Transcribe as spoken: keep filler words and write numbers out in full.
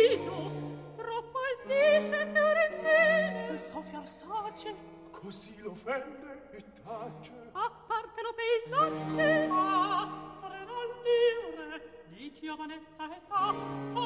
viso, troppo altisce per infine. Soffiar sace, così l'offende e tace. A parte lo pei nozze, a fare non dire, di giovanetta età,